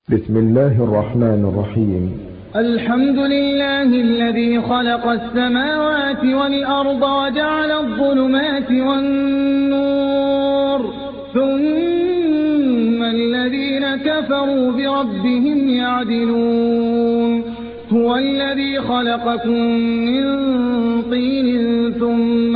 بسم الله الرحمن الرحيم. الحمد لله الذي خلق السماوات والأرض وجعل الظلمات والنور ثم الذين كفروا بربهم يعدلون. هو الذي خلقكم من طين ثم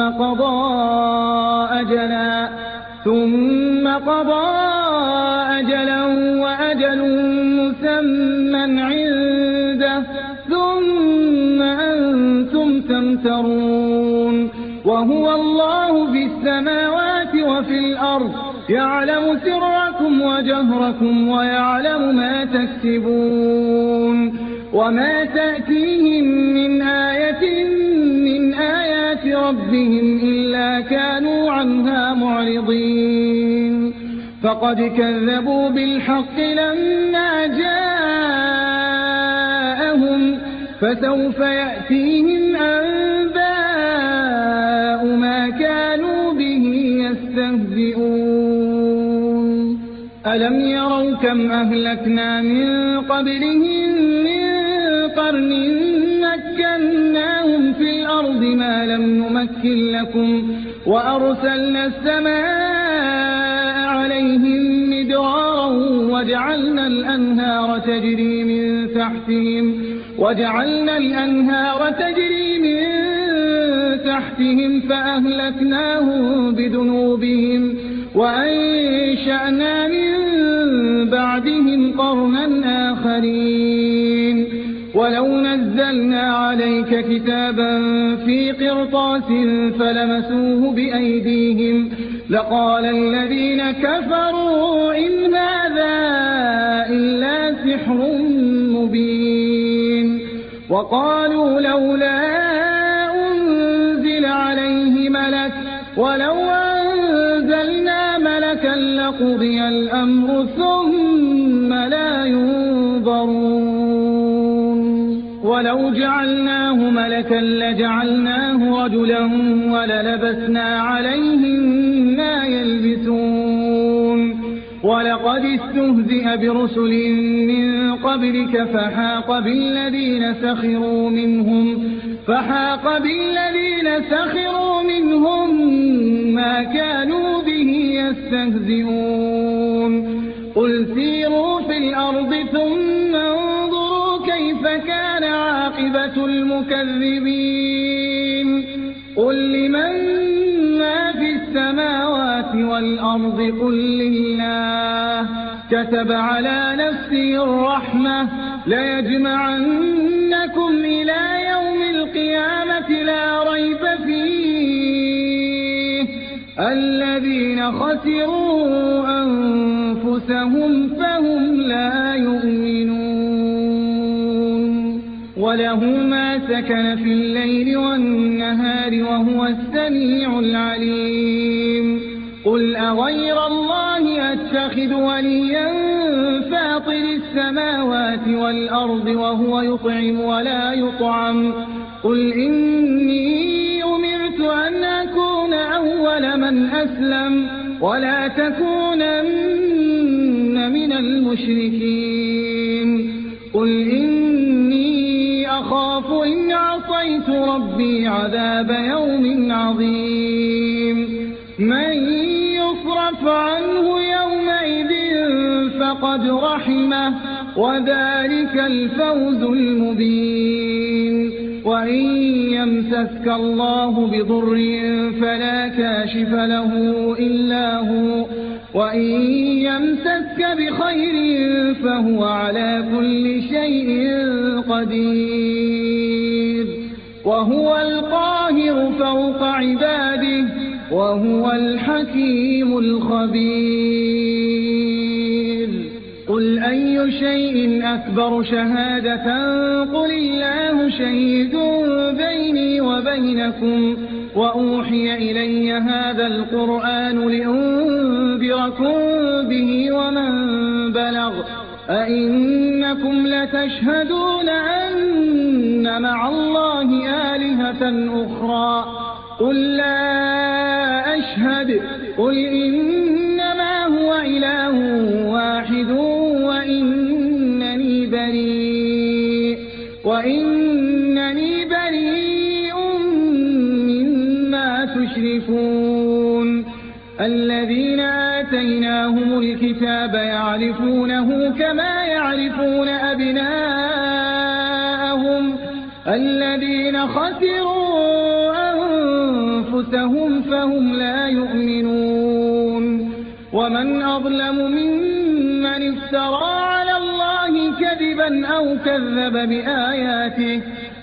قضى أجلا وأجل مسمى عنده ثم أنتم تمترون. وهو الله في السماوات وفي الأرض يعلم سركم وجهركم ويعلم ما تكسبون. وما تأتيهم من آية من آيات ربهم إلا كانوا عنها معرضين. فقد كذبوا بالحق لما جاءهم فسوف يأتيهم أنباء ما كانوا به يستهزئون. ألم يروا كم أهلكنا من قبلهم من قرن مكناهم في الأرض ما لم نمكن لكم وأرسلنا السماء عليهم مدرارا وجعلنا الأنهار تجري من تحتهم فأهلكناهم بذنوبهم وأنشأنا من بعدهم قرنا آخرين. ولو نزلنا عليك كتابا في قرطاس فلمسوه بأيديهم لقال الذين كفروا إن هذا إلا سحر مبين. وقالوا لولا أنزل عليه ملك ولو أنزلنا ملكا لقضي الأمر ثم لا ينظرون. ولو جعلناه ملكا لجعلناه رجلا وللبسنا عليهم ما يلبسون. ولقد استهزئ برسل من قبلك فحاق بالذين سخروا منهم ما كانوا به يستهزئون. قل سيروا في الأرض ثم انظروا كيف كان عاقبة المكذبين. قل لمن ما في السماوات والأرض قل لله. كتب على نفسه الرحمة ليجمعنكم إلى يوم القيامة لا ريب فيه الذين خسروا أنفسهم فهم لا يؤمنون. وله ما سكن في الليل والنهار وهو السميع العليم. قل أغير الله أتخذ وليا فاطر السماوات والأرض وهو يطعم ولا يطعم. قل إني أمرت أن أكون أول من أسلم ولا تكونن من المشركين. قل إني أخاف إن عصيت ربي عذاب يوم عظيم. من يصرف عنه يومئذ فقد رحمه وذلك الفوز المبين. وإن يمسسك الله بضر فلا كاشف له إلا هو وإن يمسسك بخير فهو على كل شيء قدير. وهو القاهر فوق عباده وهو الحكيم الخبير. قل أي شيء أكبر شهادة قل الله شهيد بيني وبينكم وأوحي إلي هذا القرآن لأنذركم به ومن بلغ. أئنكم لتشهدون أن مع الله آلهة أخرى قل لا أشهد. قل إنما هو إله واحد وإن وإنني بريء مما تشركون الذين آتيناهم الكتاب يعرفونه كما يعرفون أبناءهم الذين خسروا أنفسهم فهم لا يؤمنون ومن أظلم ممن افترى على الله كذبا أو كذب بآياته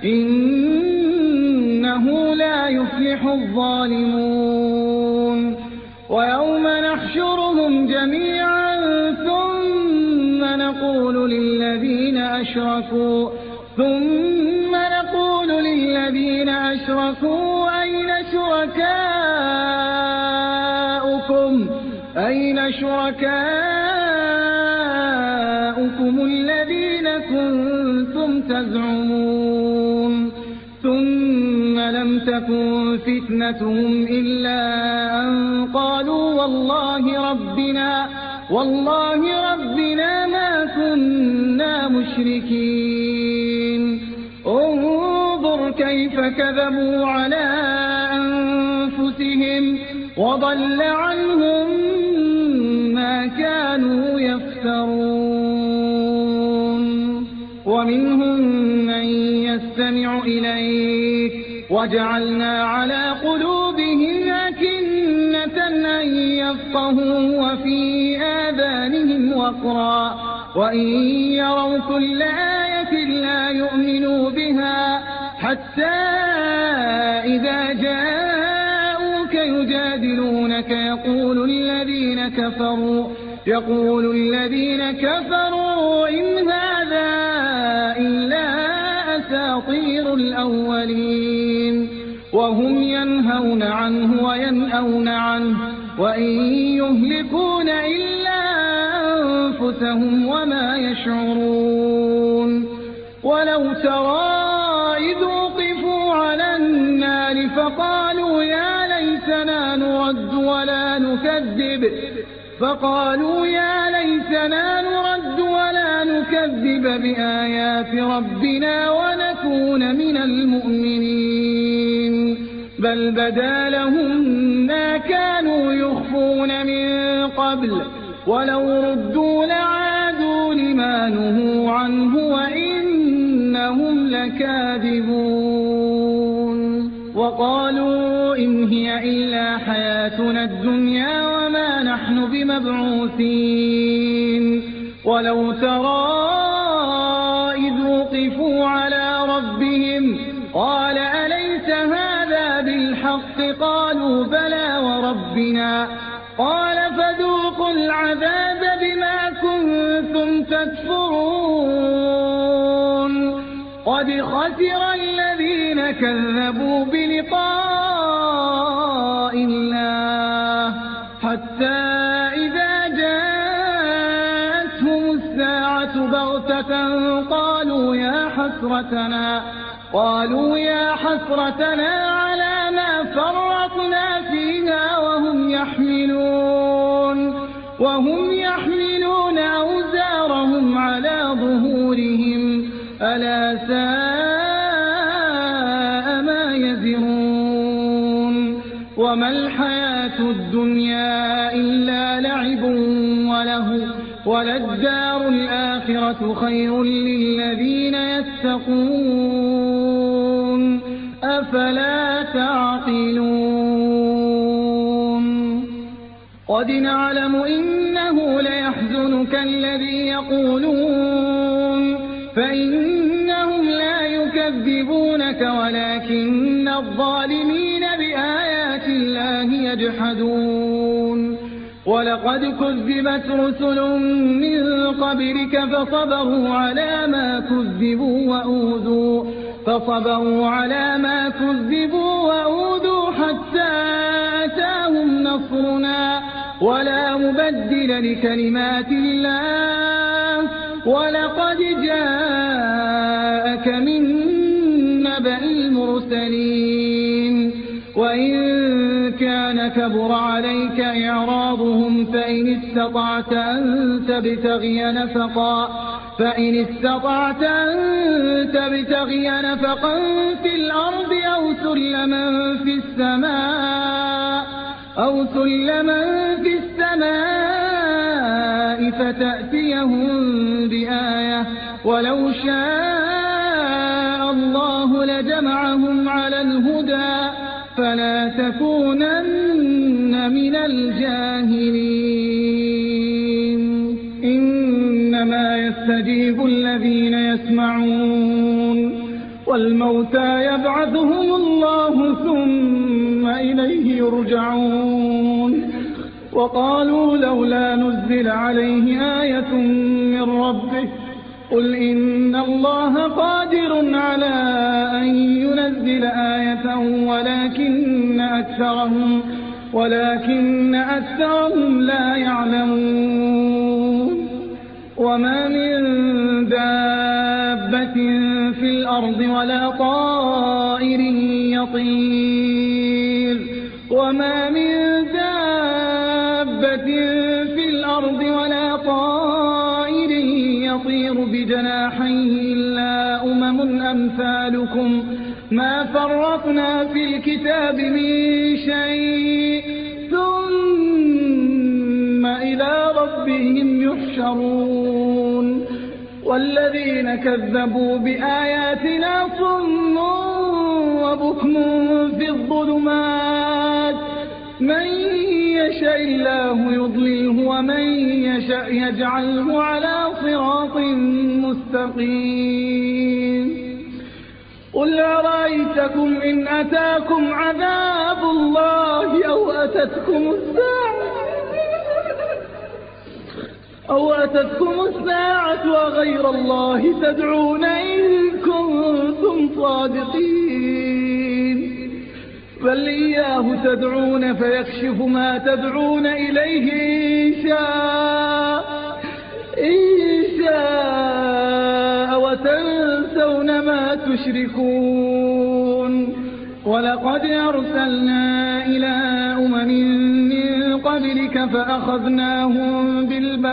إنه لا يفلح الظالمون ويوم نحشرهم جميعا ثم نقول للذين أشركوا أين شركاؤكم الذين كنتم تزعمون ثم لم تكن فتنتهم إلا أن قالوا والله ربنا ما كنا مشركين انظر كيف كذبوا على أنفسهم وضل عنهم ما كانوا يفترون ومنهم من يستمع إليك وجعلنا على قلوبهم أكنة أن يفقهوا وفي آذانهم وقرا وإن يروا كل آية لا يؤمنوا بها حتى إذا جاءوك يجادلونك يقول الذين كفروا إن هذا إلا أساطير الأولين وهم ينهون عنه وينأون عنه وإن يهلكون إلا أنفسهم وما يشعرون ولو ترى إذ وقفوا على النار فقالوا يا ليتنا نرد ولا نكذب بآيات ربنا ونكون من المؤمنين بل بدا لهم ما كانوا يخفون من قبل ولو ردوا لعادوا لما نهوا عنه وإنهم لكاذبون وقالوا إن هي إلا حياتنا الدنيا وما نحن بمبعوثين ولو ترى إذ وقفوا على ربهم قال أليس هذا بالحق قالوا بلى وربنا قال فذوقوا العذاب بما كنتم تكفرون قد خسر الذين كذبوا بلقاء الله حتى إذا جاءتهم الساعة بغتة قالوا يا حسرتنا على ما فرطنا فيها وهم يحملون أوزارهم على ظهورهم ألا ساء ما يزرون وما الحياة الدنيا إلا لعب وله وللدار الآخرة خير للذين يتقون أفلا تعقلون قد نعلم إنه ليحزنك الذي يقولون فإنهم لا يكذبونك ولكن الظالمين بآيات الله يجحدون ولقد كذبت رسل من قبلك فصبروا على ما كذبوا وأوذوا حتى أتاهم نصرنا ولا مبدل لكلمات الله ولقد جاءك من نبأ المرسلين وإن كان كبر عليك إعراضهم فإن استطعت أن تبتغي فإن استطعت أن تبتغي نفقا في الأرض أو سلما في السماء فتأتيهم بآية ولو شاء الله لجمعهم على الهدى فلا تكونن من الجاهلين إنما يستجيب الذين يسمعون والموتى يبعثهم الله ثم إليه يرجعون وقالوا لولا نزل عليه آية من ربه قل إن الله قادر على أن ينزل آية ولكن أكثرهم لا يعلمون وما من دابة في الأرض ولا طائر يطير بجناحيه إلا أمثالكم ما فرطنا في الكتاب من شيء ثم إلى ربهم يحشرون والذين كذبوا بآياتنا صم وبكم في الظلمات من يشاء الله يضلله ومن يشاء يجعله على صراط مستقيم قل أرأيتكم إن أتاكم عذاب الله أو أتتكم الساعة وغير الله تدعون إن كنتم صادقين بل إياه تدعون فيكشف ما تدعون إليه إن شاء وتنسون ما تشركون ولقد أرسلنا إلى أمم من قبلك فأخذناهم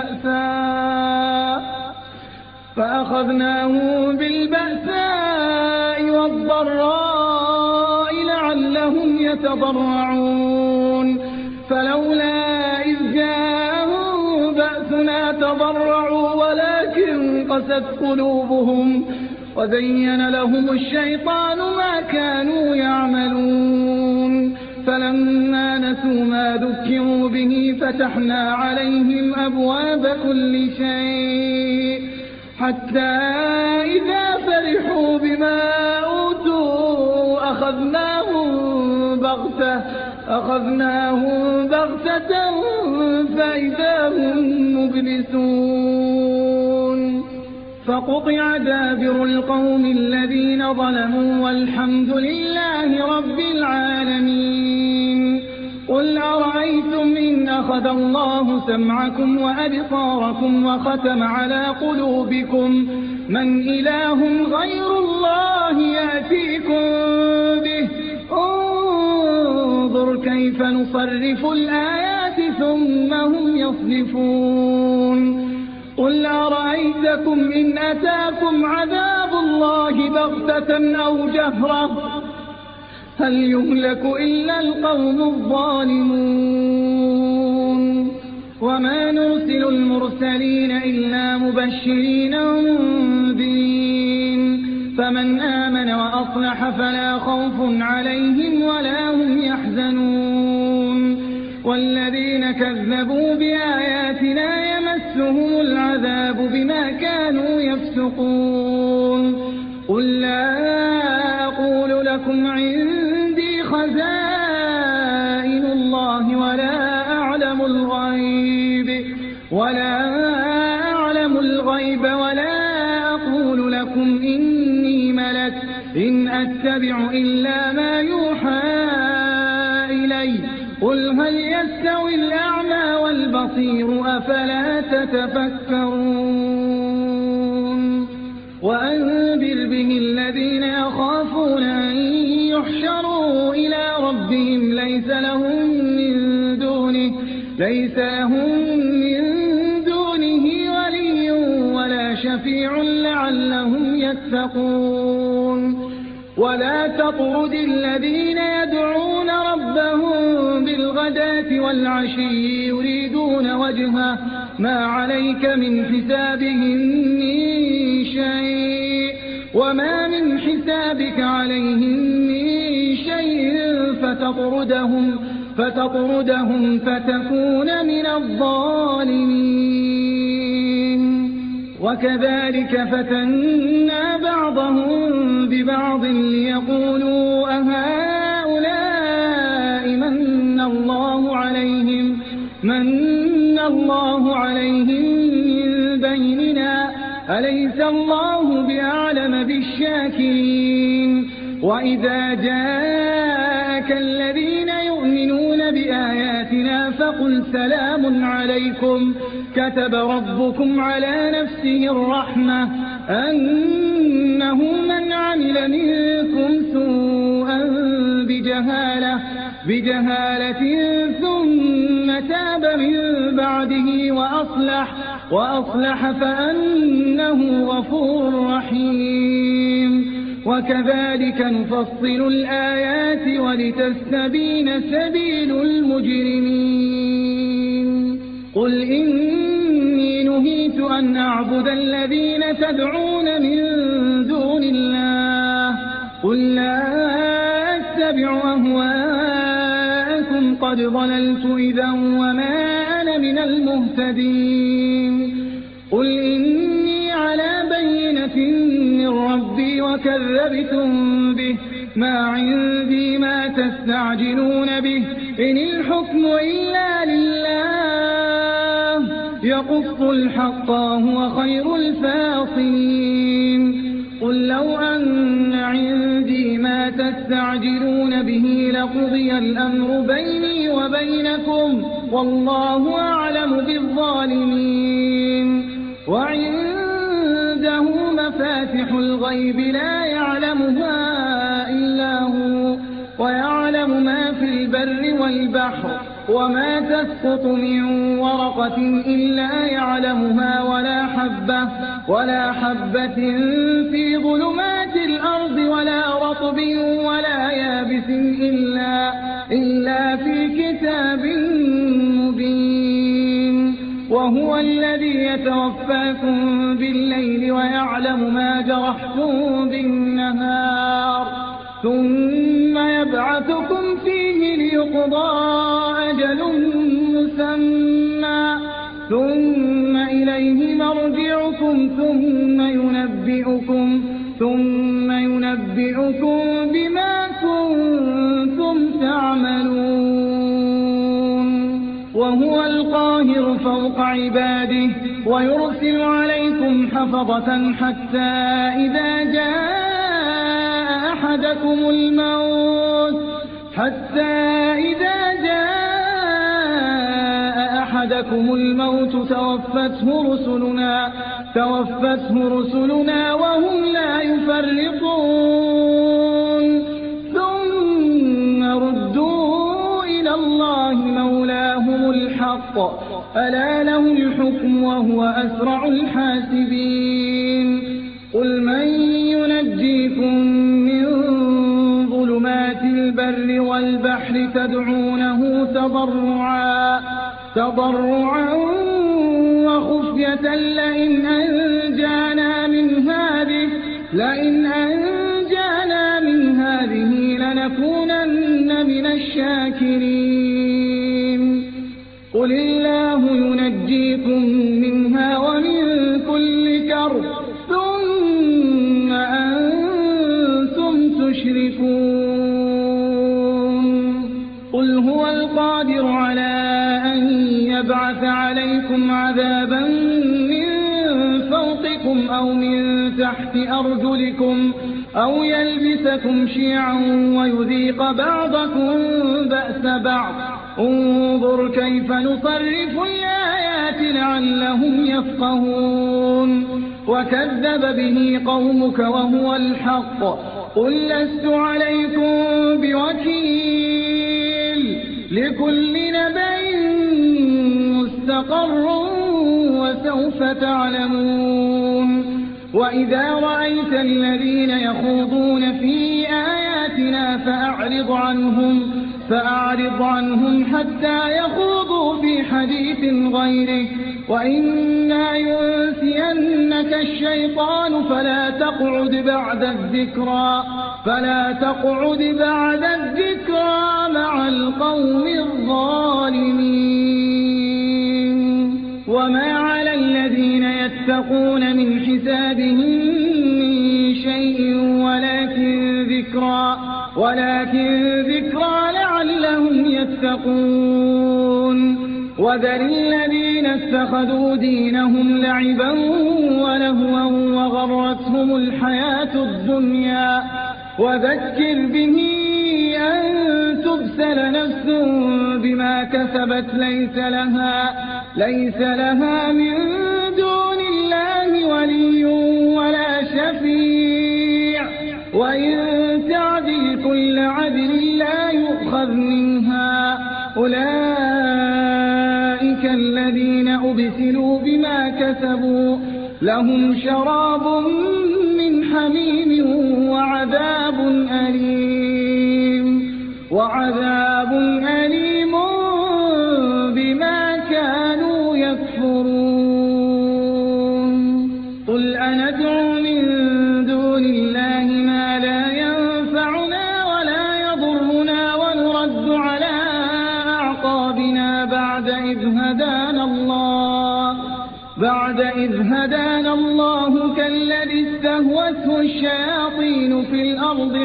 بالبأساء والضراء لعلهم يتضرعون فلولا إذ جاءهم بأسنا تضرعوا ولكن قست قلوبهم وزين لهم الشيطان ما كانوا يعملون فلما نسوا ما ذكروا به فتحنا عليهم أبواب كل شيء حتى إذا فرحوا بما أوتوا أخذناهم بغتة فإذا هم مبلسون فقطع دابر القوم الذين ظلموا والحمد لله رب العالمين قل أرأيتم إن أخذ الله سمعكم وأبصاركم وختم على قلوبكم من إله غير الله يأتيكم به انظر كيف نصرف الآيات ثم هم يصدفون قل أرأيتكم إن أتاكم عذاب الله بغتة أو جهرة هل يهلك إلا القوم الظالمون وما نرسل المرسلين إلا مبشرين ومنذرين فمن آمن وأصلح فلا خوف عليهم ولا هم يحزنون والذين كذبوا بآياتنا يمسهم العذاب بما كانوا يفسقون قل لا أقول لكم عندي خزائن الله ولا أعلم الغيب ولا أقول لكم إني ملك إن أتبع إلا ما يوحى إلي قل هل يستوي الأعمى والبصير أفلا تتفكرون وأنذر به الذين يخافون أن يحشروا إلى ربهم ليس لهم من دونه ولي ولا شفيع لعلهم يتقون ولا تطرد الذين يدعون ربهم بالغداة والعشي يريدون وجهه ما عليك من حسابهم من شيء وما من حسابك عليهم من شيء فتطردهم فتكون من الظالمين وكذلك فتنا بعضهم ببعض ليقولوا أهؤلاء من الله عليهم من بيننا أليس الله بأعلم بالشاكرين وإذا جاءك الذين يؤمنون بآياتنا فقل سلام عليكم كتب ربكم على نفسه الرحمة أنه من عمل منكم سوءا بجهالة ثم تاب من بعده وأصلح فأنه غفور رحيم وكذلك نفصل الآيات ولتستبين سبيل المجرمين قل إني نهيت أن أعبد الذين تدعون من دون الله قل لا أتبع أهواءكم قد ضللت إذا وما أنا من المهتدين قل إني على بينة من ربي وكذبتم به ما عندي ما تستعجلون به إن الحكم إلا لله يقص الحق وهو خير الفاصلين قل لو أن عندي ما تستعجلون به لقضي الأمر بيني وبينكم والله أعلم بالظالمين وعنده مفاتح الغيب لا يعلمها إلا هو ويعلم ما في البر والبحر وما تسقط من ورقة إلا يعلمها ولا حبة في ظلمات الأرض ولا رطب ولا يابس إلا في كتاب مبين وهو الذي يتوفاكم بالليل ويعلم ما جرحتم بالنهار ثم يبعثكم فيه ليقضى أجل مسمى ثم إليه مرجعكم ثم ينبئكم بما كنتم تعملون وهو القاهر فوق عباده ويرسل عليكم حفظة حتى إذا جاء أحدكم الموت توفته رسلنا وهم لا يفرطون ثم ردوا إلى الله مولاهم الحق ألا له الحكم وهو أسرع الحاسبين قل من ينجيكم من ظلمات البر والبحر تدعونه تضرعا وخفية لئن أنجانا من هذه لنكونن من الشاكرين قل الله ينجيكم منها ومن كل كرب ثم أنتم تشركون قل هو القادر على أن يبعث عليكم عذابا من فوقكم أو من تحت أرجلكم أو يلبسكم شيعا ويذيق بعضكم بأس بعض انظر كيف نصرف الآيات لعلهم يفقهون وكذب به قومك وهو الحق قل لست عليكم بوكيل لكل نبأ مستقر وسوف تعلمون وإذا رأيت الذين يخوضون في آياتنا فأعرض عنهم حتى يخوضوا في حديث غيره، وإما ينسينك الشيطان فلا تقعد بعد الذكرى مع القوم الظالمين. وما على الذين يتقون من حسابهم من شيء ولكن ذكرى لعلهم يتقون. وذر الذين اتخذوا دينهم لعبا ولهوا وغرتهم الحياة الدنيا، وذكر به أن تبسل نفس بما كسبت ليس لها من دون الله ولي ولا شفيع، وإن تعدل كل عدل لا يؤخذ منها. أولئك الذين أبسلوا بما كسبوا لهم شراب من حميم وعذاب أليم بما كانوا يكفرون. قل أندعو من دون الله ما لا ينفعنا ولا يضرنا ونرد على أعقابنا بعد إذ هدانا الله كالذي استهوته الشياطين في الأرض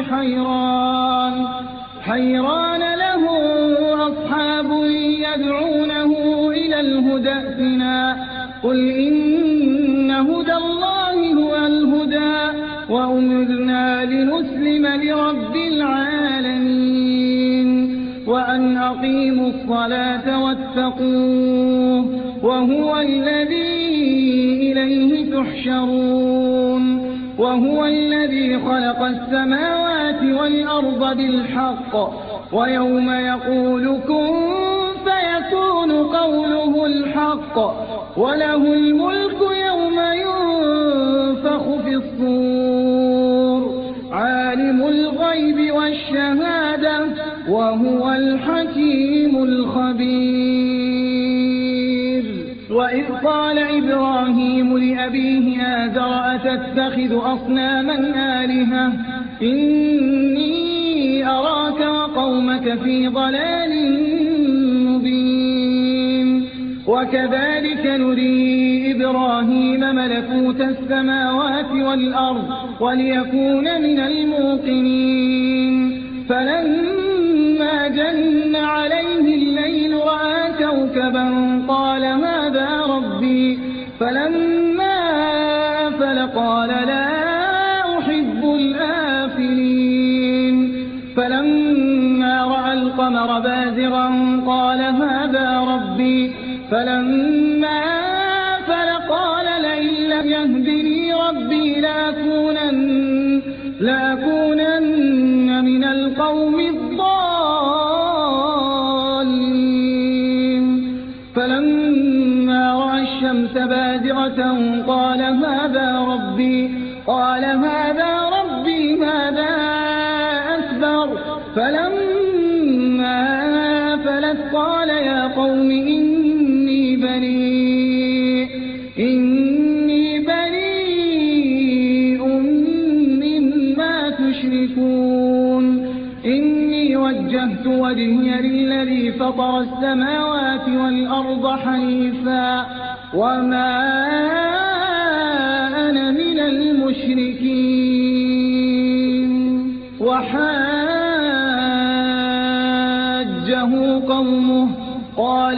حيران له أصحاب يدعونه إلى الهدى ائتنا. قل إن هدى الله هو الهدى وأمرنا لنسلم لرب العالمين وأن أقيموا الصلاة واتقوه وهو الذي إليه تحشرون. وهو الذي خلق السماوات والأرض بالحق ويوم يقول كن فيكون قوله الحق وله الملك يوم ينفخ في الصور عالم الغيب والشهادة وهو الحكيم الخبير. وإذ قال إبراهيم لأبيه آزر أتتخذ أصناما آلهة إني أراك وقومك في ضلال مبين. وكذلك نري إبراهيم ملكوت السماوات والأرض وليكون من الموقنين. فلما جن عليه الليل رأى كوكبا قال هذا ربي فلما أفل قال لا أحب الآفلين. فلما رأى القمر بازغا قال هذا ربي فلما أفل قال لئن لم يهدني ربي لأكونن من القوم الضالين. فلما رأى الشمس بازغة قال هذا ربي هذا أكبر. فلما أفلت قال يا قوم إني بريء مما تشركون. إني وجهت وجهي للذي فطر السماوات والأرض حنيفا وما أنا من المشركين. وحاجه قومه قال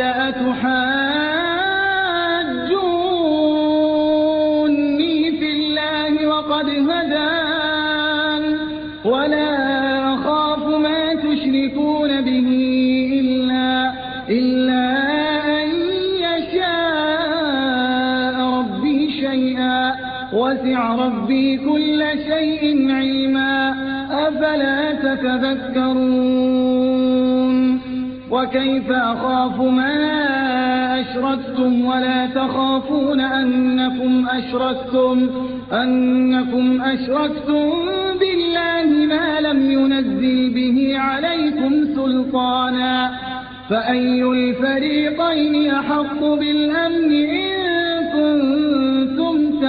أتحاجوني في الله وقد هدان ولا أخاف ما تشركون به إلا أن يشاء ربي شيئا وسع ربي كل شيء علما أفلا تتذكرون. وكيف أخاف ما أشركتم ولا تخافون أنكم أشركتم بالله ما لم ينزل به عليكم سلطانا فأي الفريقين أحق بالأمن إن كنتم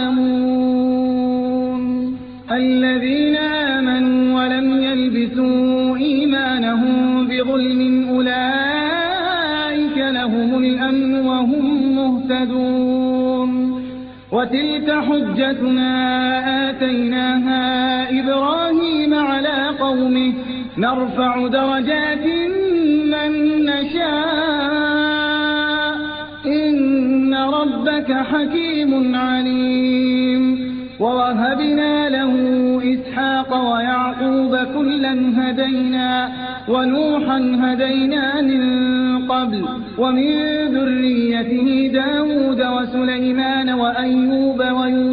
تعلمون الذين آمنوا ولم يلبسوا إيمانهم بظلم أولئك لهم الأمن وهم مهتدون وتلك حجتنا آتيناها إبراهيم على قومه نرفع درجات من نشاء إن ربك حكيم عليم ووهبنا له إسحاق ويعقوب كلا هدينا ونوحا هدينا من قبل ومن ذريته داود وسليمان وأيوب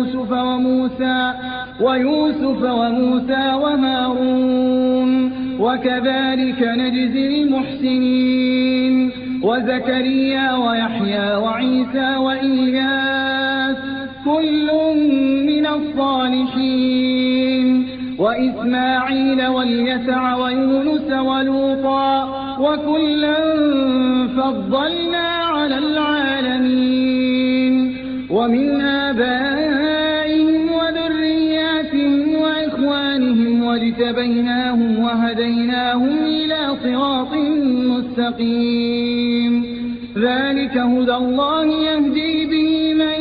ويوسف وموسى وهارون وكذلك نجزي المحسنين وزكريا ويحيى وعيسى وإياس كل من الصالحين وإسماعيل واليسع ويونس ولوطا وكلا فضلنا على العالمين ومن آبائهم وذرياتهم وإخوانهم واجتبيناهم وهديناهم إلى صراط مستقيم ذلك هدى الله يهدي به من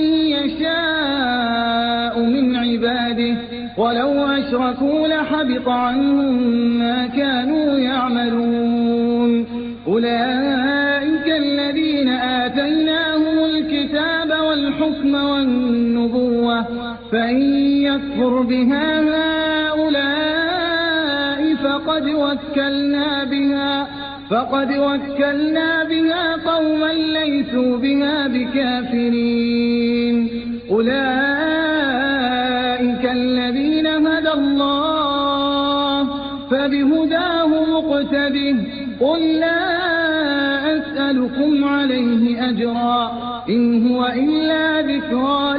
يشاء من عباده ولو أشركوا لحبط عنهم ما كانوا يعملون أولئك الذين آتيناهم الكتاب والحكم والنبوة فإن يكفر بها هؤلاء فقد وكلنا بها قوما ليسوا بها بكافرين أولئك الذين هدى الله فبهداه مقتده قل لا أسألكم عليه أجرا إن هو إلا ذكرى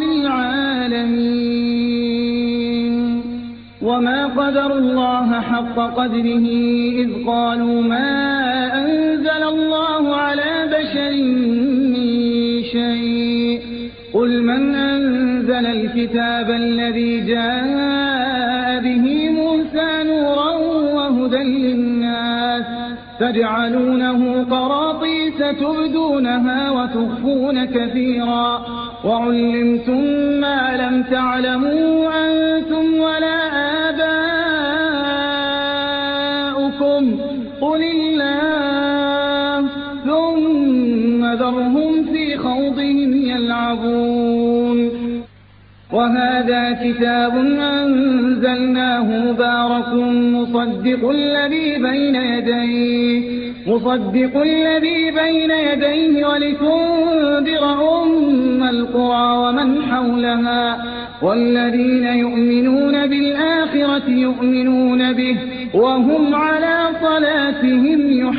للعالمين وما قدروا الله حق قدره إذ قالوا ما أنزل الله على بشر من شيء قل من أنزل الكتاب الذي جاء به موسى نورا وهدى للناس تجعلونه قراطيس تبدونها وتخفون كثيرا وعلمتم ما لم تعلموا أنتم ولا آباؤكم قل الله ثم ذرهم في خوضهم يلعبون وهذا كتاب أنزلناه مبارك مصدق الذي بين يديه ولتنذر أم القرى ومن حولها والذين يؤمنون بالآخرة يؤمنون به وهم على صلاتهم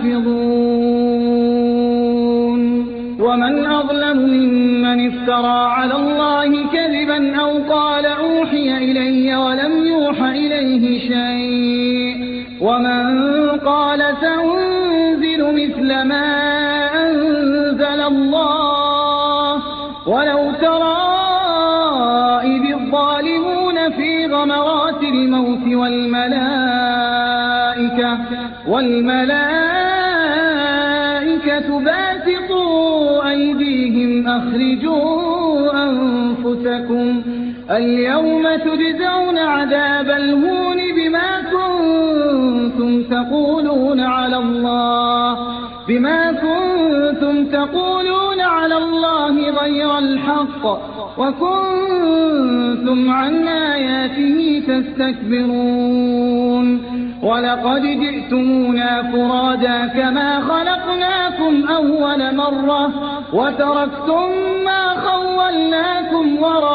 يحافظون ومن أظلم ممن افترى على الله كذبا أو قال أوحي إلي ولم يوح إليه شيء ومن قال سأنزل مثل ما أنزل الله ولو ترى إذ الظالمون في غمرات الموت والملائكة باسطوا أيديهم أخرجوا أنفسكم اليوم تجزون عذاب الهون بما كنتم تقولون على الله غير الحق وكنتم عن آياته تستكبرون ولقد جئتمونا فرادا كما خلقناكم أول مرة وتركتم ما خولناكم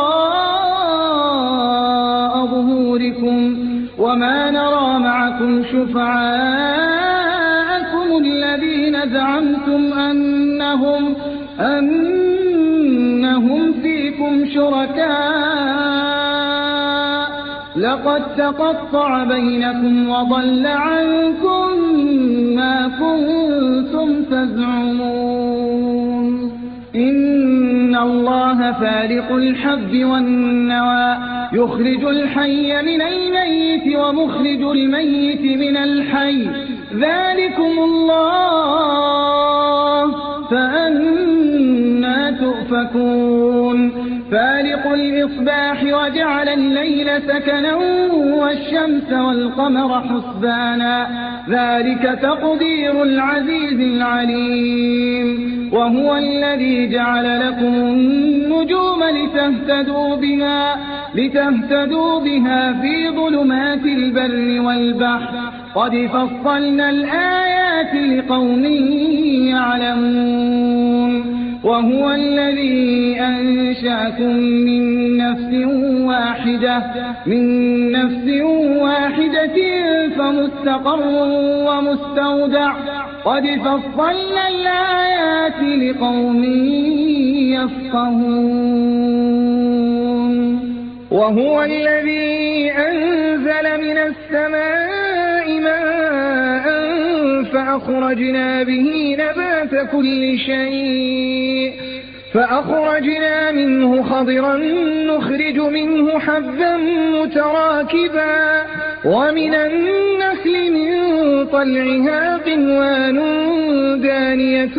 وراء ظهوركم وما نرى معكم شفعاءكم الذين زعمتم أنهم لقد تقطع بينكم وضل عنكم ما كنتم تزعمون إن الله فالق الحب والنوى يخرج الحي من الميت ومخرج الميت من الحي ذلكم الله فأنى تؤفكون فالق الإصباح وجعل الليل سكنا والشمس والقمر حسبانا ذلك تقدير العزيز العليم وهو الذي جعل لكم النجوم لتهتدوا بها في ظلمات البر والبحر قد فصلنا الآيات لقوم يعلمون وهو الذي أنشأكم من نفس واحدة فمستقر ومستودع قد فصلنا الآيات لقوم يفقهون وهو الذي أنزل من السماء ماء فأخرجنا به نبات كل شيء فأخرجنا منه خضرا نخرج منه حبا متراكبا ومن النخل من طلعها قنوان دانية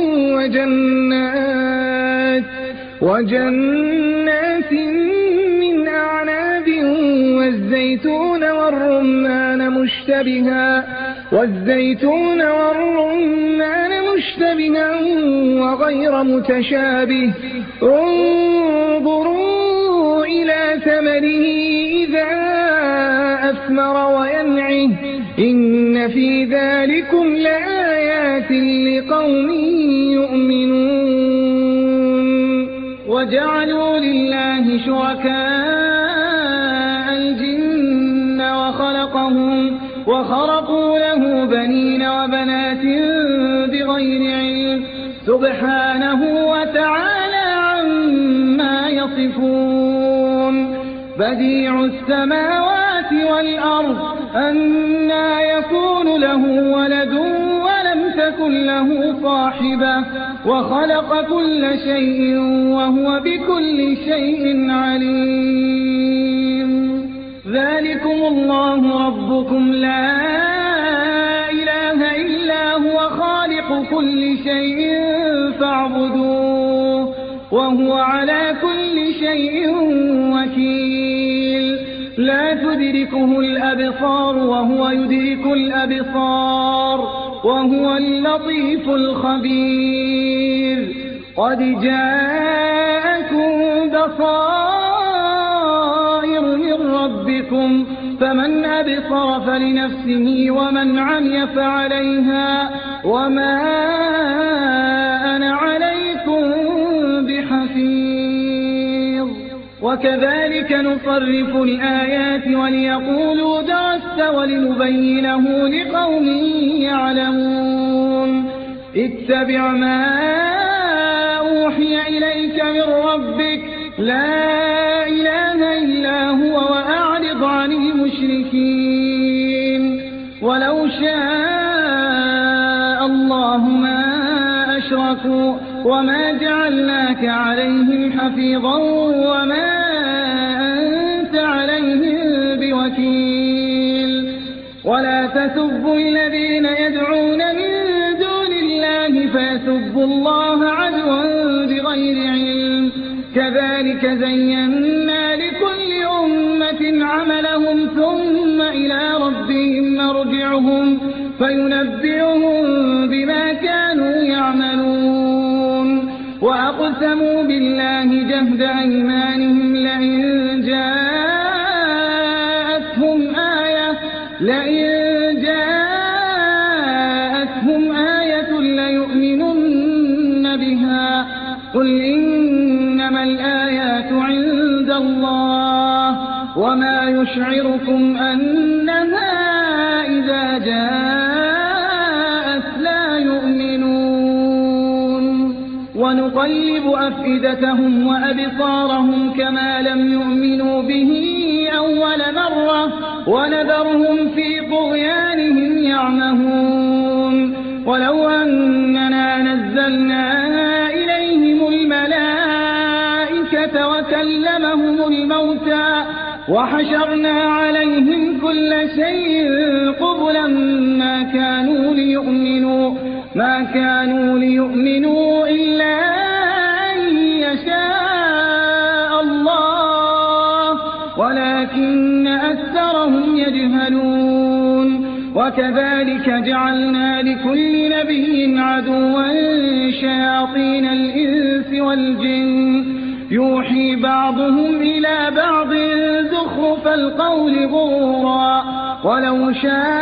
وجنات من أعناب والزيتون والرمان مشتبها وغير متشابه انظروا إلى ثمره إذا أثمر وينعه إن في ذلكم لآيات لقوم يؤمنون وجعلوا لله شركاء الجن وخرقوا له بنين وبنات بغير علم سبحانه وتعالى عما يصفون بديع السماوات والأرض أنى يكون له ولد ولم تكن له صاحبة وخلق كل شيء وهو بكل شيء عليم ذلكم الله ربكم لا إله إلا هو خالق كل شيء فاعبدوه وهو على كل شيء وكيل لا تدركه الأبصار وهو يدرك الأبصار وهو اللطيف الخبير قد جاءكم بصائر من ربكم فمن أبصر فلنفسه ومن عمي فعليها وما أنا عليكم بحفيظ وكذلك نصرف الآيات وليقولوا درست ولنبينه لقوم يعلمون اتبع ما أوحي إليك من ربك لا إله إلا هو وأعرض عن المشركين ولو شاء الله ما أشركوا وما جعلناك عليهم حفيظا وما أنت عليهم بوكيل ولا تسبوا الذين يدعون من دون الله فيسبوا الله عدوا بغير علم كذلك زينا لكل أمة عملهم ثم إلى ربهم مرجعهم فينبئهم بما كانوا يعملون وأقسموا بالله جهد أيمانهم لئن جاءتهم آية ليؤمنن بها قل إنما الآيات عند الله وما يشعركم أنها إذا جاءت لا يؤمنون ونقلب أفئدتهم وأبصارهم كما لم يؤمنوا به أول مرة ونذرهم في طغيانهم يعمهون ولو أننا نزلنا إليهم الملائكة وكلمهم الموتى وحشرنا عليهم كل شيء قبلا ما كانوا ليؤمنوا إلا أن يشاء الله ولكن أكثرهم يجهلون وكذلك جعلنا لكل نبي عدوا شياطين الإنس والجن يوحي بعضهم إلى بعض زخرف القول غرورا ولو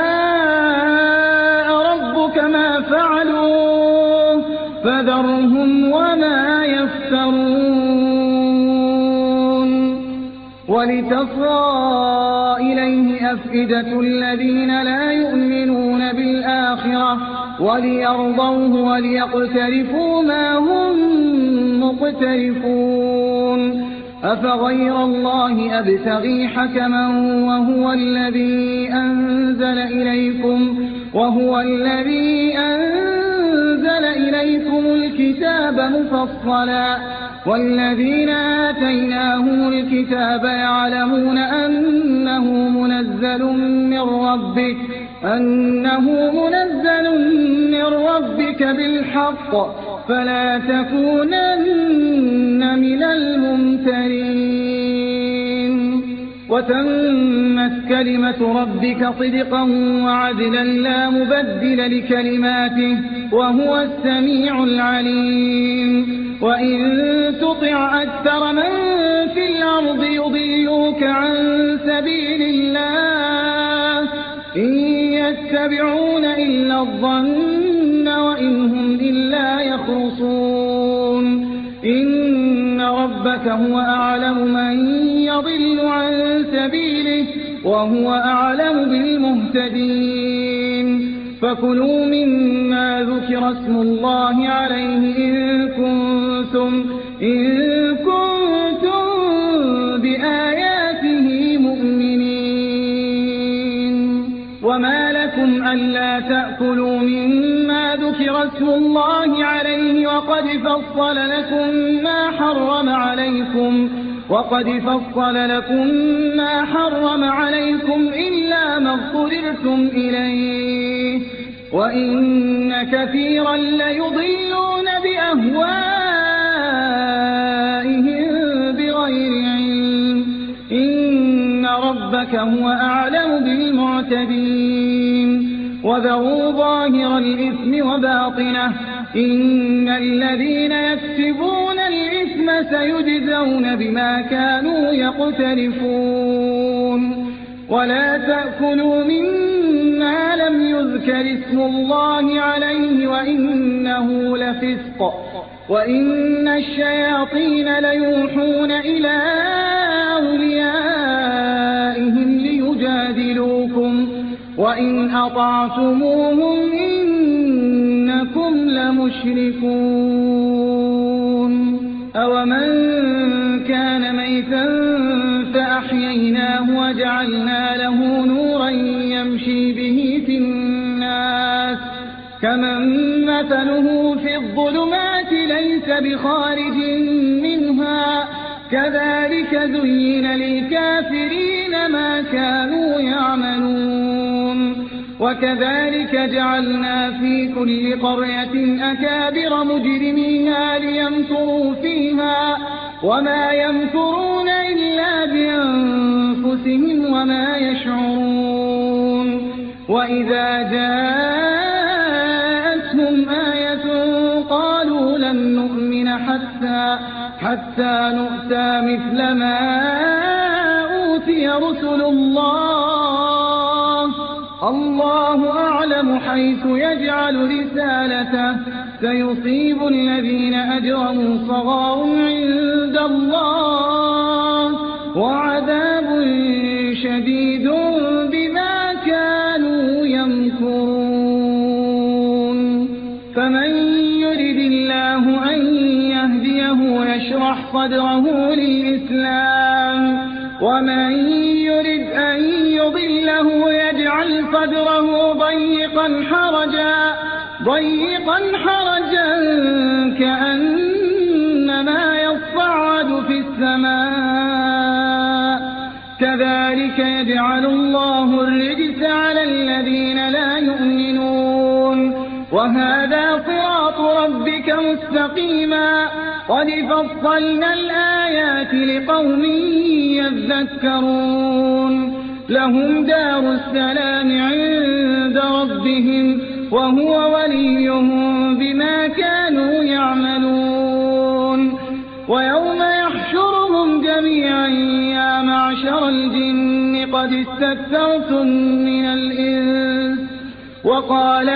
شاء ربك ما فعلوه فذرهم وما يفترون ولتصغى إليه أفئدة الذين لا يؤمنون بالآخرة وليرضوه وليقترفوا ما هم مقترفون أفغير الله أبتغي حكما وهو الذي أنزل إليكم الكتاب مفصلا والذين آتيناهم الكتاب يعلمون أنه منزل من ربك بالحق فلا تكونن من الممترين وتمت كلمة ربك صدقا وعدلا لا مبدل لكلماته وهو السميع العليم وإن تطع أكثر من في الأرض يضلوك عن سبيل الله إن يتبعون إلا الظن وإن هم إلا يخرصون إن ربك هو أعلم من يضل عن سبيله وهو أعلم بالمهتدين فكلوا مما ذكر اسم الله عليه إن كنتم بآياته مؤمنين وما لكم ألا تأكلوا مما ذكر اسم الله عليه وقد فصل لكم ما حرم عليكم إلا ما اضطررتم إليه وإن كثيرا ليضلون بأهوائهم بغير علم إن ربك هو أعلم بالمعتدين وذروا ظاهر الإثم وباطنه إن الذين يكسبون الإثم سيجزون بما كانوا يقترفون ولا تأكلوا مما لم يذكر اسم الله عليه وإنه لفسق وإن الشياطين ليوحون إلى أوليائهم ليجادلوكم وإن أطعتموهم إنكم لمشركون أومن كان ميتا فأحييناه وجعلنا له نورا يمشي به في الناس كمن مثله في الظلمات ليس بخارج منها كذلك زين للكافرين ما كانوا يعملون وكذلك جعلنا في كل قرية أكابر مجرميها ليمكروا فيها وما يمكرون إلا بأنفسهم وما يشعرون وإذا جاءتهم آية قالوا لن نؤمن حتى نؤتى مثل ما أوتي رسل الله أعلم حيث يجعل رسالته سيصيب الذين أجرموا صغار عند الله وعذاب شديد بما كانوا يمكرون فمن يرد الله أن يهديه يشرح صدره للإسلام ومن يرد أن يضله يجعل صدره ضيقا حرجا كأنما يصعد في السماء كذلك يجعل الله الرجس على الذين لا يؤمنون وهذا صراط ربك مستقيما قد فصلنا الآيات لقوم يذكرون لهم دار السلام عند ربهم وهو وليهم بما كانوا يعملون ويوم يحشرهم جميعا يا معشر الجن قد استكثرتم من الإنس وقال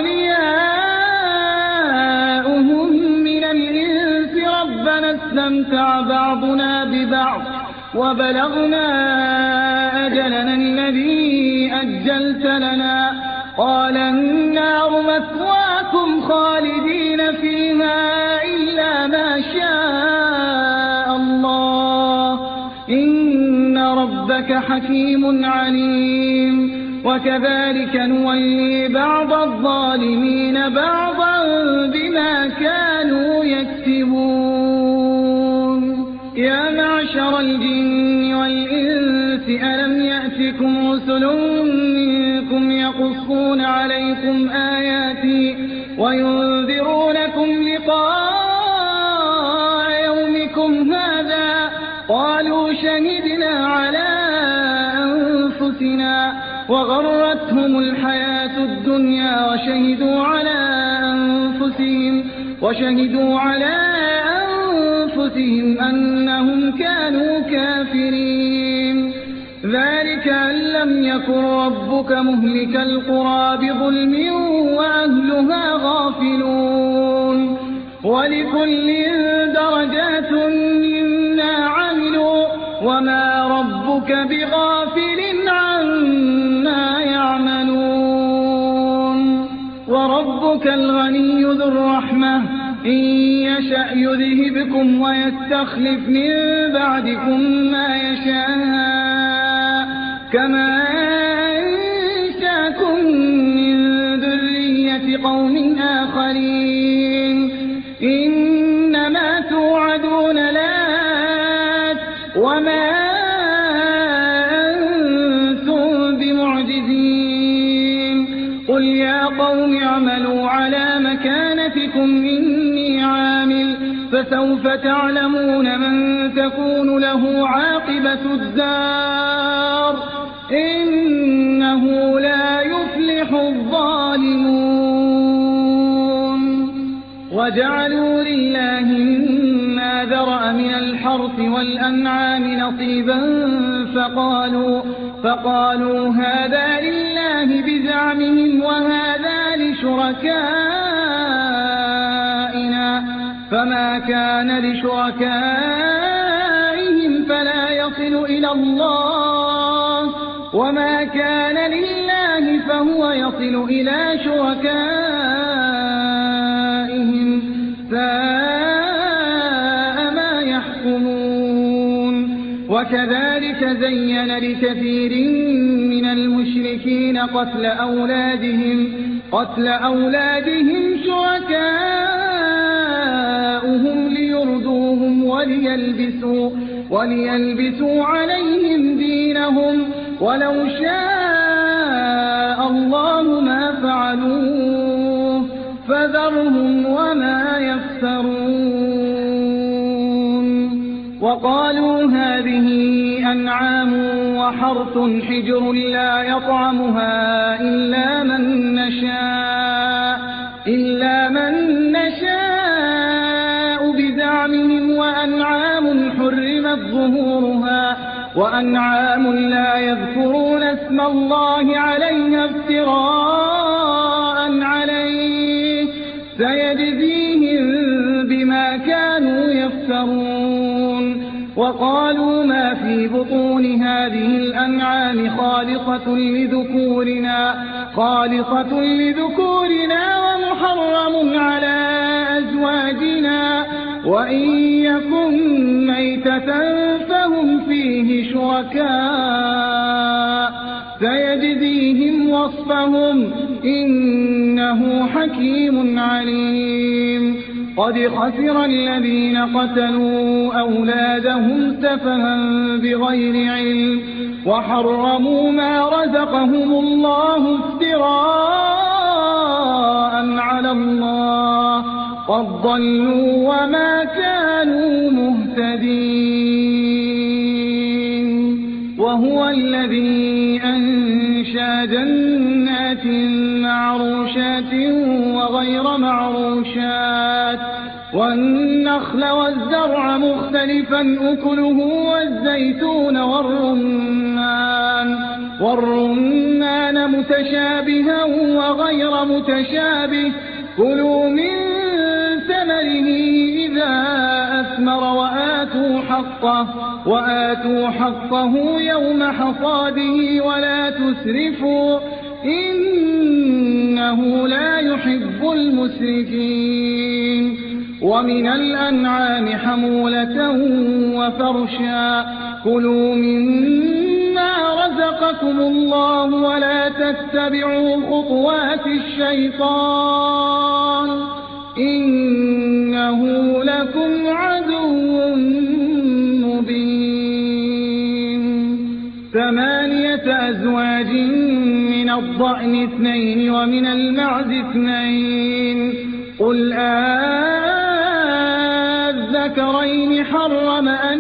أولياؤهم من الإنس ربنا استمتع بعضنا ببعض وبلغنا أجلنا الذي أجلت لنا قال النار مثواكم خالدين فيها إلا ما شاء الله إن ربك حكيم عليم وكذلك نولي بعض الظالمين بعضا بما كانوا يكسبون يا معشر الجن والإنس ألم يأتكم رسل منكم يقصون عليكم آياتي وينذرونكم لقاء يومكم هذا قالوا شهدنا على أنفسنا وغرتهم الحياة الدنيا وشهدوا على أنفسهم أنهم كانوا كافرين ذلك أن لم يكن ربك مهلك القرى بظلم وأهلها غافلون ولكل درجات مما عملوا وما ربك بغافل عما يعملون وربك الغني ذو الرحمة إن يشأ يذهبكم ويستخلف من بعدكم ما يشاء كما أنشاكم من ذرية قوم آخرين إنما توعدون لآت وما أنتم بمعجزين قل يا قوم اعملوا على مكانتكم إني عامل فسوف تعلمون من تكون له عاقبة الدار إنه لا يفلح الظالمون وجعلوا لله مما ذرأ من الحرث والأنعام نصيبا فقالوا هذا لله بزعمهم وهذا لشركائنا فما كان لشركائهم فلا يصل إلى الله وما كان لله فهو يصل إلى شركائهم ساء ما يحكمون وكذلك زين لكثير من المشركين قتل أولادهم شركاؤهم ليردوهم وليلبسوا عليهم دينهم ولو شاء الله ما فعلوه فذرهم وما يفترون وقالوا هذه أنعام وحرث حجر لا يطعمها إلا من نشاء بزعمهم وأنعام حرمت ظهورها وأنعام لا يذكرون اسم الله عليها افتراء عليه سيجزيهم بما كانوا يفترون وقالوا ما في بطون هذه الأنعام خالصة لذكورنا ومحرم على أزواجنا وإن يكن ميتة فهم فيه شركاء سيجزيهم وصفهم إنه حكيم عليم قد خسر الذين قتلوا أولادهم سفها بغير علم وحرموا ما رزقهم الله افتراء على الله قد ضلوا وما كانوا مهتدين وهو الذي أنشأ جنات معروشات وغير معروشات والنخل والزرع مختلفا أكله والزيتون والرمان متشابها وغير متشابه كلوا من ثمره إذا أثمر وآتوا حقه يوم حصاده ولا تسرفوا إنه لا يحب المسرفين ومن الأنعام حمولة وفرشا كلوا مما رزقكم الله ولا تتبعوا خطوات الشيطان إنه لكم عدو مبين 8 أزواج من الضأن 2 ومن المعز 2 قل الذكرين حرم أم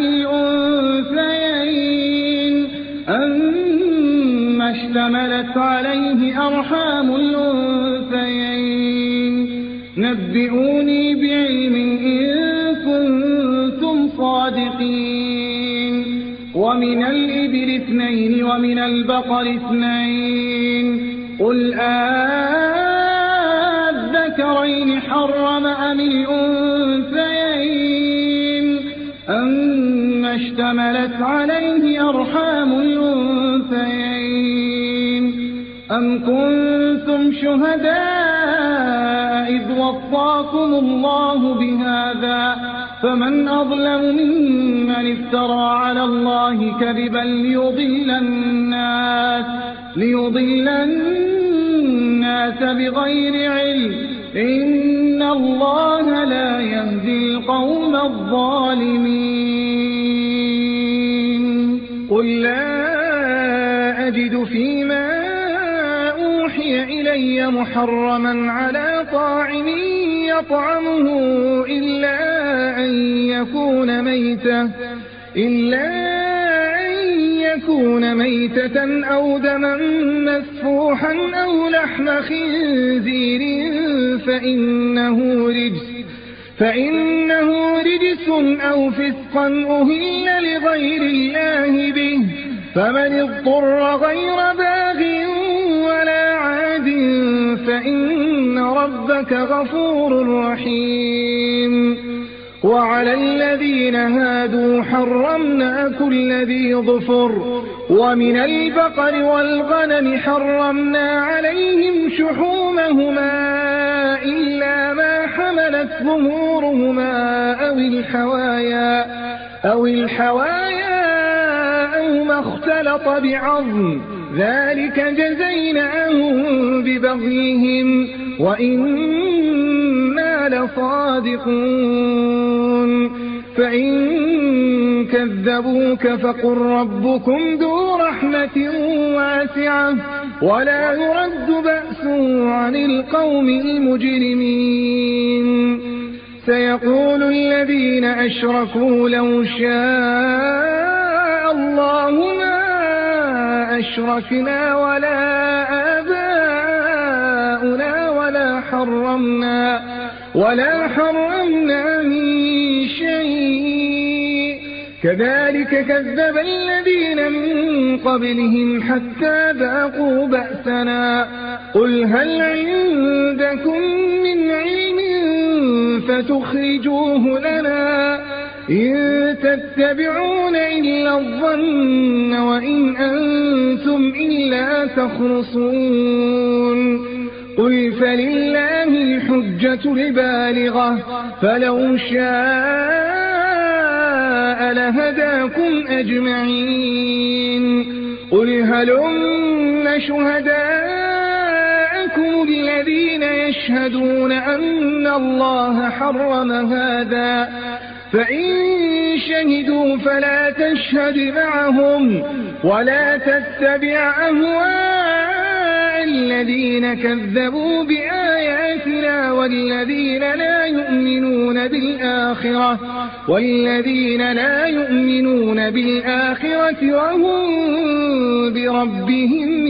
الأنثيين أما اشتملت عليه أرحام الأنثيين نبئوني بعلم إن كنتم صادقين ومن الإبل 2 ومن البقر 2 قل الذكرين حرم أم الأنثيين أما اشتملت عليه أرحام الأنثيين أم كنتم شهداء إذ وصاكم الله بهذا فمن أظلم ممن افترى على الله كذبا ليضل الناس بغير علم إن الله لا يهدي القوم الظالمين قل لا أجد فيما أوحي إلي محرما على طاعم يطعمه إلا أن يكون ميتة أو دما مسفوحا أو لحم خنزير فإنه رجس أو فسقا أهل لغير الله به فمن اضطر غير باغ ولا عاد فإن ربك غفور رحيم وعلى الذين هادوا حرمنا كل ذي ظفر ومن البقر والغنم حرمنا عليهم شحومهما إلا ما حملت ظهورهما أو الحوايا أو ما اختلط بعظم ذلك جزيناهم ببغيهم وإنا لصادقون فإن كذبوك فقل ربكم ذو رحمة واسعة ولا يرد بأسه عن القوم المجرمين سيقول الذين أشركوا لو شاء الله ما أشركنا ولا آباؤنا ولا حرمنا من شيء كذلك كذب الذين من قبلهم حتى ذاقوا بأسنا قل هل عندكم من علم فتخرجوه لنا إن تتبعون إلا الظن وإن أنتم إلا تخرصون قل فلله الحجة البالغة فلو شاء لهداكم أجمعين قل هلم شهداءكم الذين يشهدون أن الله حرم هذا فإن شهدوا فلا تشهد معهم ولا تتبع أهواء الذين كذبوا بآياتنا والذين لا يؤمنون بالآخرة وهم بربهم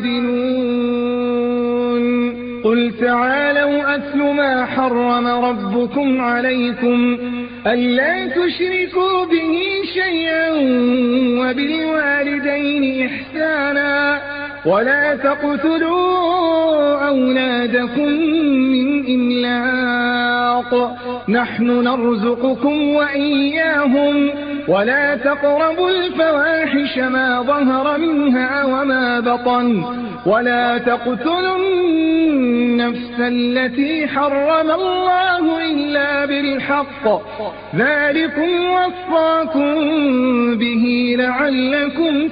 يعدلون قل تعالوا أتل ما حرم ربكم عليكم ألا تشركوا به شيئا وبالوالدين إحسانا ولا تقتلوا أولادكم من إملاق نحن نرزقكم وإياهم ولا تقربوا الفواحش ما ظهر منها وما بطن ولا تقتلوا النفس التي حرم الله إلا بالحق ذلكم وصاكم به لعلكم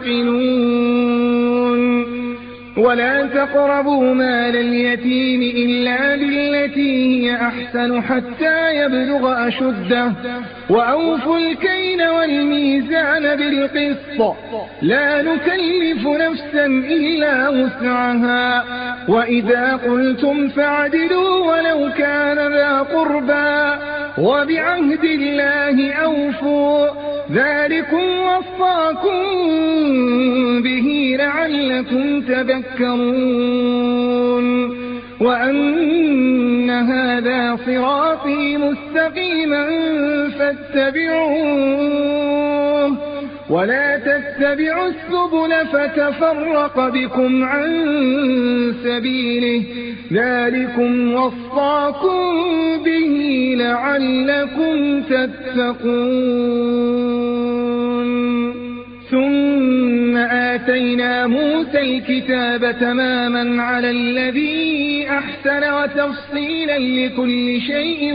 تعقلون ولا تقربوا مال اليتيم إلا بالتي هي أحسن حتى يبلغ أشده وأوفوا الكيل والميزان بالقسط لا نكلف نفسا إلا وسعها وإذا قلتم فاعدلوا ولو كان ذا قربى وبعهد الله أوفوا ذلكم وصاكم به لعلكم تذكرون وأن هذا صراطي مستقيما فاتبعوه ولا تتبعوا السبل فتفرق بكم عن سبيله ذلكم وصاكم به لعلكم تتقون ثم آتينا موسى الكتاب تماما على الذي أحسن وتفصيلا لكل شيء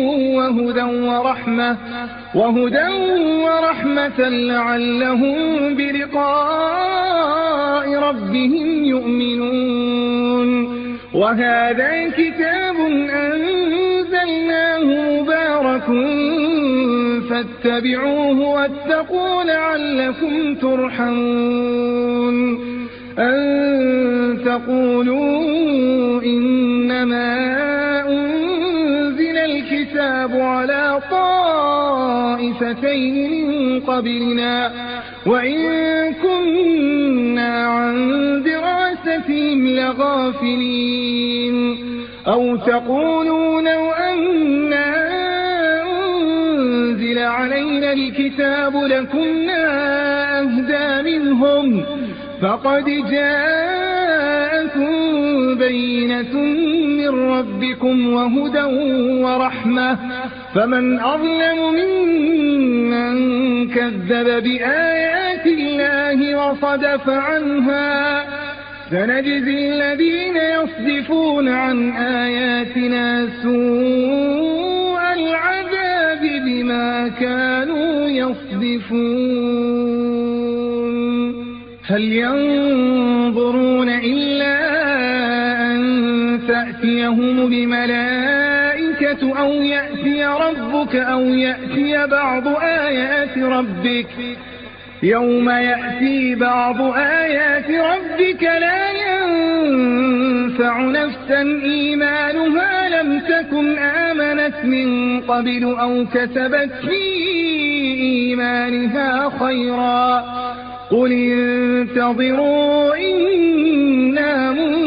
وهدى ورحمة لعلهم بلقاء ربهم يؤمنون وهذا كتاب أنزلناه مبارك فاتبعوه واتقوا لعلكم ترحمون أن تقولوا إنما أنزل الكتاب على طائفتين من قبلنا وإن كنا عن دراستهم لغافلين أو تقولوا لو أنا أنزل علينا الكتاب لكنا أهدى منهم فقد جاءكم بينة من ربكم وهدى ورحمة فمن أظلم ممن كذب بآيات الله وصدف عنها سنجزي الذين يصدفون عن آياتنا سوء العذاب بما كانوا يصدفون هل ينظرون إلا أن تأتيهم بملائكة أو يأتي ربك أو يأتي بعض آيات ربك يوم يأتي بعض آيات ربك لا ينفع نفسا إيمانها لم تكن آمنت من قبل أو كسبت في إيمانها خيرا قل انتظروا إنا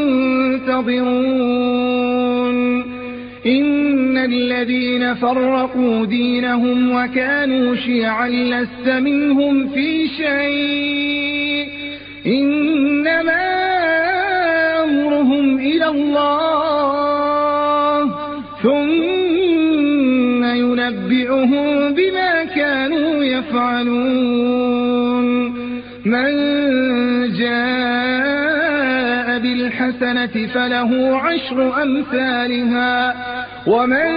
منتظرون إن الذين فرقوا دينهم وكانوا شيعا لست منهم في شيء إنما أمرهم إلى الله ثم ينبئهم بما كانوا يفعلون من جاء بالحق بالحسنة فله 10 أمثالها ومن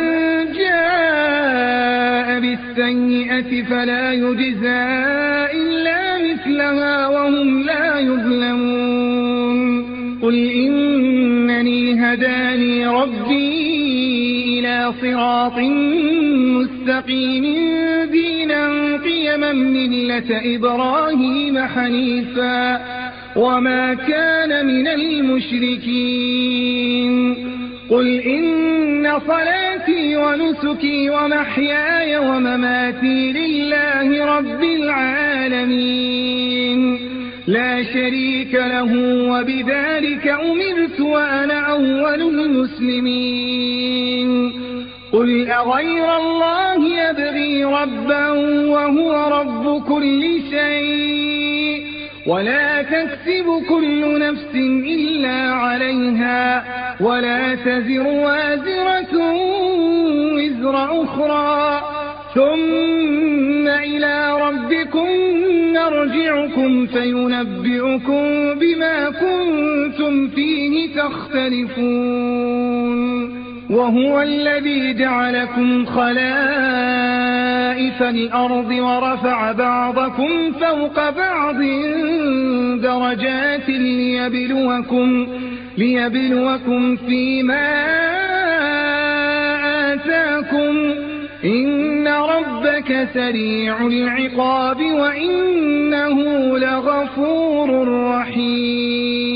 جاء بالسيئة فلا يجزى إلا مثلها وهم لا يظلمون قل إنني هداني ربي إلى صراط مستقيم دينا قيما ملة إبراهيم حنيفا وما كان من المشركين قل إن صلاتي ونسكي ومحياي ومماتي لله رب العالمين لا شريك له وبذلك أمرت وأنا أول المسلمين قل أغير الله يبغي ربا وهو رب كل شيء ولا تكسب كل نفس إلا عليها ولا تزر وازرة وزر أخرى ثم إلى ربكم نرجعكم فينبئكم بما كنتم فيه تختلفون وهو الذي جعلكم خلائف الأرض ورفع بعضكم فوق بعض درجات ليبلوكم فيما آتاكم إن ربك سريع العقاب وإنه لغفور رحيم